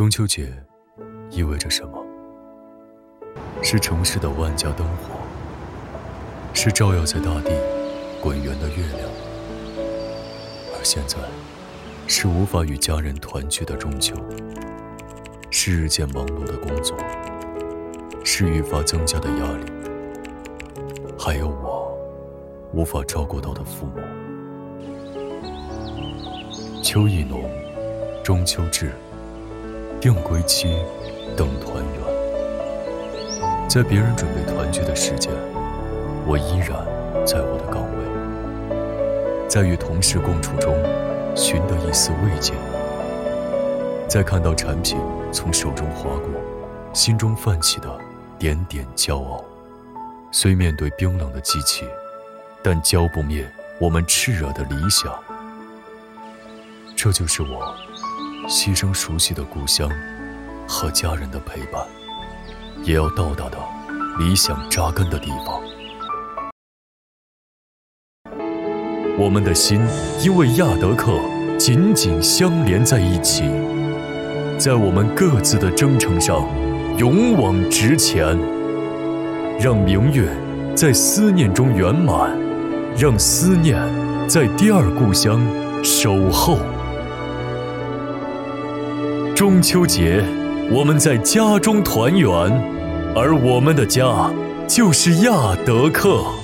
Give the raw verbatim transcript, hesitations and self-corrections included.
中秋节意味着什么？是城市的万家灯火，是照耀在大地滚圆的月亮，而现在是无法与家人团聚的中秋，是日渐忙碌的工作，是愈发增加的压力，还有我无法照顾到的父母。秋意浓，中秋至，定归期，等团圆。在别人准备团聚的时间，我依然在我的岗位，在与同事共处中寻得一丝慰藉，在看到产品从手中划过，心中泛起的点点骄傲。虽面对冰冷的机器，但浇不灭我们炽热的理想。这就是我牺牲熟悉的故乡和家人的陪伴，也要到达的理想扎根的地方。我们的心因为亚德克紧紧相连在一起，在我们各自的征程上勇往直前，让明月在思念中圆满，让思念在第二故乡守候。中秋节，我们在家中团圆，而我们的家就是亚德克。